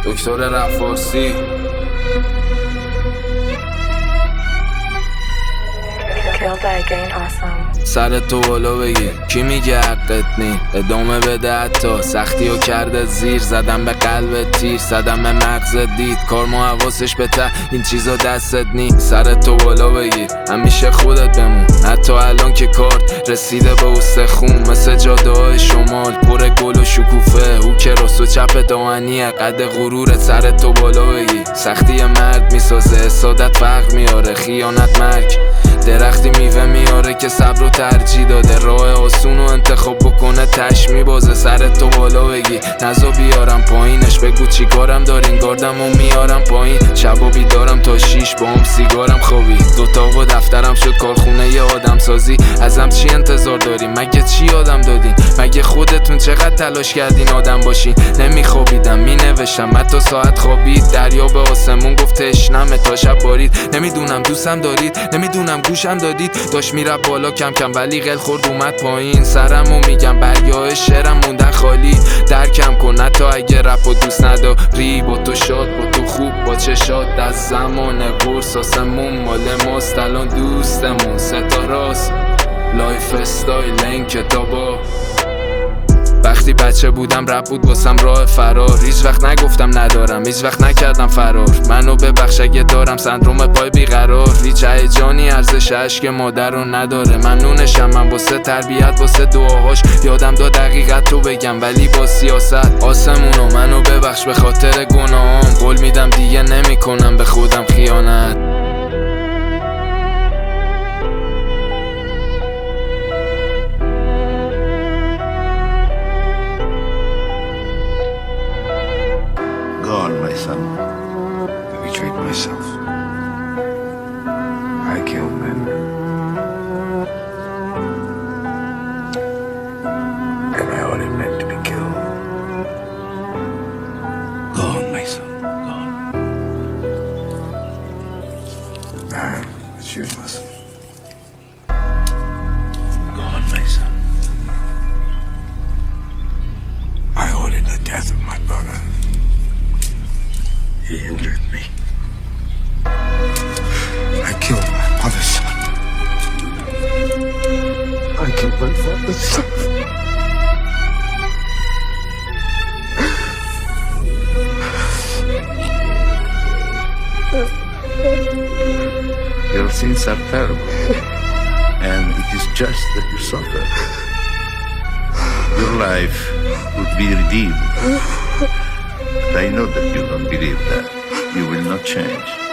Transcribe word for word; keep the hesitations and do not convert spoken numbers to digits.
دکتر رفارسی. سر تو بالا بگیر، کی میگه حقت نی؟ ادامه بده حتی سختی و کرده زیر. زدم به قلب تیر، زدم به مغز دید. کار ما حواسش به ته، این چیزا دستت نی. سر تو بالا بگیر، همیشه خودت بمون. حتی الان که کارت رسیده به استخون، مثل جاده های شمال پر گل و شکوفه. او که راست و چپ دامنیه قد غرورت. سر تو بالا بگیر، سختی مرد میسازه، حسادت فرق میاره، خیانت مرگ. درختی میوه میاره که صبر و ترجیح داده، راه آسون و انتخاب بکنه تش میبازه. سر تو بالا بگی، نزا بیارم پایینش، بگو چی کارم دارین گاردم و میارم پایین. شبا بیدارم تا شیش با هم سیگارم خوابی، دوتا و دفترم شد کارخونه ی آدم سازی. ازم چی انتظار دارین؟ مگه چی آدم دادین؟ مگه خودتون چقدر تلاش کردین آدم باشین؟ نمیخوابیدم مینوشتم حتی ساعت خوابید. دریا به آسمون گفت تشنمه تا شب بارید. نمیدونم دوستم دارید، نمیدونم گوشم دادید. داشت میره بالا کم کم ولی قل خورد اومد پایین. سرمو میگم برگاه شعرم موندن خالی. درکم کن حتی اگه رپ و دوست نداری. با تو شاد، با تو خوب، با چشات از زمان قرص. آسمون مال ماست الان دوستمون ستاراست. لایف استایل این کتابا. وقتی بچه بودم رپ بود واسم راه فرار. هیچ وقت نگفتم ندارم، هیچ وقت نکردم فرار. منو ببخش اگه دارم سندروم پای بیقرار. هیچ هیجانی ارزش عشق مادر رو نداره. ممنونشم من واسه تربیت، واسه دعاهاش. یادم داد دقیقت تو بگم ولی با سیاست. آسمونو منو ببخش به خاطر گناهام. قول میدم دیگه نمیکنم به خودم خیانت. Gone, my son. I betrayed myself. I killed men. And I only meant to be killed. Gone, my son. Gone. Ah, it's useless. Gone, my son. I ordered the death of my brother. He injured me. I killed my mother's son. I killed my father's son. Your sins are terrible, and it is just that you suffer. Your life would be redeemed. But I know that you don't believe that. You will not change.